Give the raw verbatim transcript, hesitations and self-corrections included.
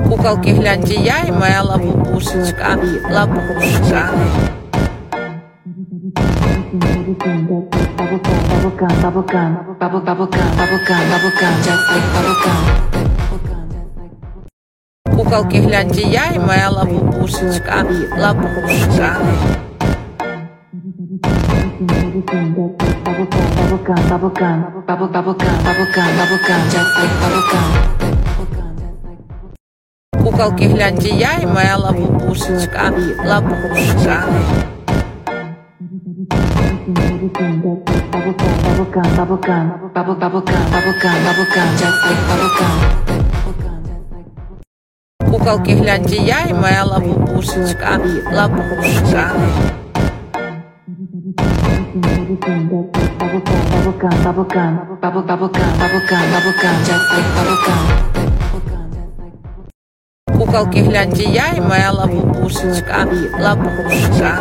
Куколки, гляньте, я и моя лапушечка, лапушка. Куколки, гляньте, я и моя лапушечка, лапушка. Куколки, гляньте, я и моя лапушечка, лапушка. Куколки, гляньте, я и моя лапушечка, лапушка. Куколки, гляньте, я и моя лапушечка, лапушка.